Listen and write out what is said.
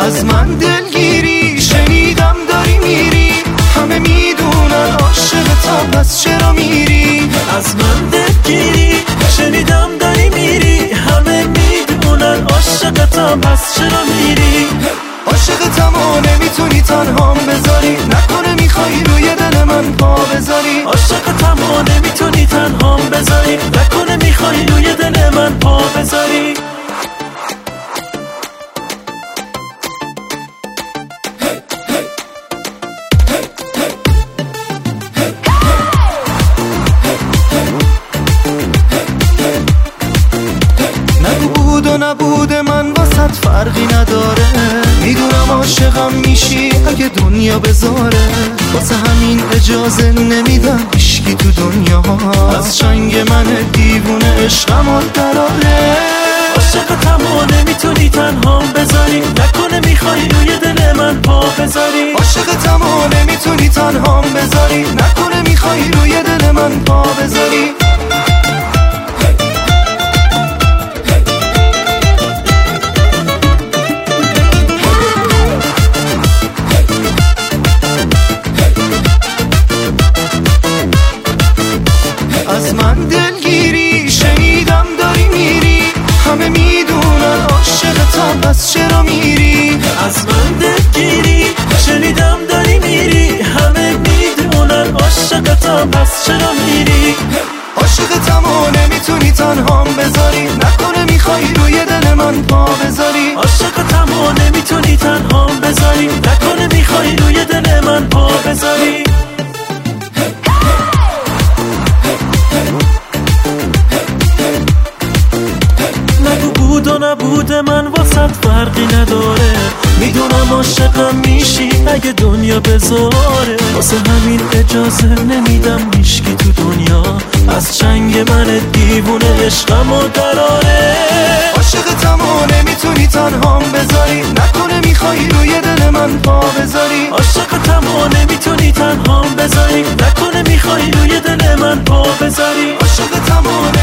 از من دلگیری شنیدم داری میری، همه میدونن عاشقتم پس چرا میری؟ از من دلگیری شنیدم داری میری، همه میدونن عاشقتم پس چرا میری؟ عاشقتم و نمیتونی تنهام بذاری، نکنه میخوای روی دل من پا بذاری. عاشقتم و نمیتونی تنهام بذاری، نکنه میخوای روی دل من پا بذاری. بود و نبود من واسط فرقی نداره، میدونم عاشقم میشی اگه دنیا بذاره، واسه همین اجازه نمیدم هیچکی تو دنیا از چنگ من دیوونه عشقم و دراره. عاشقتم و نمیتونی تنهام بذاری، نکنه میخوای روی دل من پا بذاری. عاشقتم و نمیتونی تنهام بذاری، نکنه میخوای روی دل من پا بذاری. از من دلگیری شنیدم داری میری، همه میدونن عاشقتم پس چرا میری؟ از من دلگیری شنیدم داری میری، همه میدونن عاشقتم پس چرا میری؟ عاشقتم و نمیتونی تنهام بذاری، نکنه میخوای روی دل من پا بذاری. عاشقتم و نمیتونی تنهام بذاری، نکنه میخوای روی دل من پا بذاری. بود و نبود من واسط فرقی نداره، میدونم عاشقم میشی اگه دنیا بذاره، واسه همین اجازه نمیدم هیچکی تو دنیا از چنگ من دیوونه عشقم و دراره. عاشقتم و نمیتونی تنهام بذاری، نکنه میخوای روی دل من پا بذاری. عاشقتم و نمیتونی تنهام بذاری، نکنه میخوای روی دل من پا بذاری. عاشقتم و